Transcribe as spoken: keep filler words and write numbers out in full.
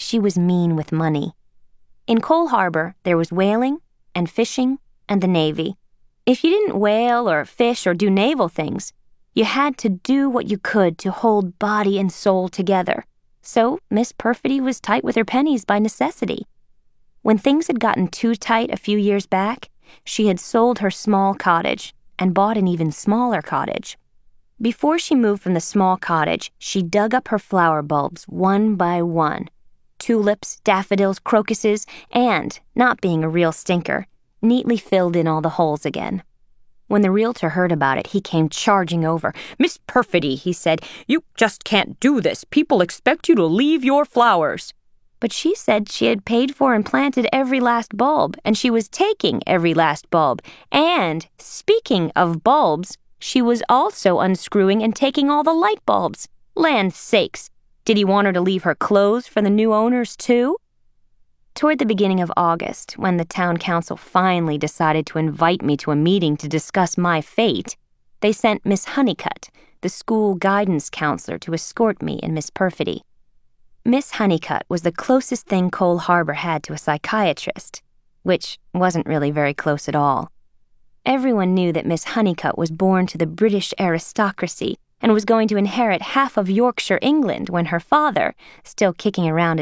she was mean with money. In Cole Harbor, there was whaling and fishing and the Navy. If you didn't whale or fish or do naval things, you had to do what you could to hold body and soul together. So Miss Perfidy was tight with her pennies by necessity. When things had gotten too tight a few years back, she had sold her small cottage and bought an even smaller cottage. Before she moved from the small cottage, she dug up her flower bulbs one by one. Tulips, daffodils, crocuses, and, not being a real stinker, neatly filled in all the holes again. When the realtor heard about it, he came charging over. "Miss Perfidy," he said, "you just can't do this. People expect you to leave your flowers." But she said she had paid for and planted every last bulb, and she was taking every last bulb. And, speaking of bulbs, she was also unscrewing and taking all the light bulbs. Land sakes! Did he want her to leave her clothes for the new owners, too? Toward the beginning of August, when the town council finally decided to invite me to a meeting to discuss my fate, they sent Miss Honeycutt, the school guidance counselor, to escort me and Miss Perfidy. Miss Honeycutt was the closest thing Cole Harbor had to a psychiatrist, which wasn't really very close at all. Everyone knew that Miss Honeycutt was born to the British aristocracy and was going to inherit half of Yorkshire, England, when her father, still kicking around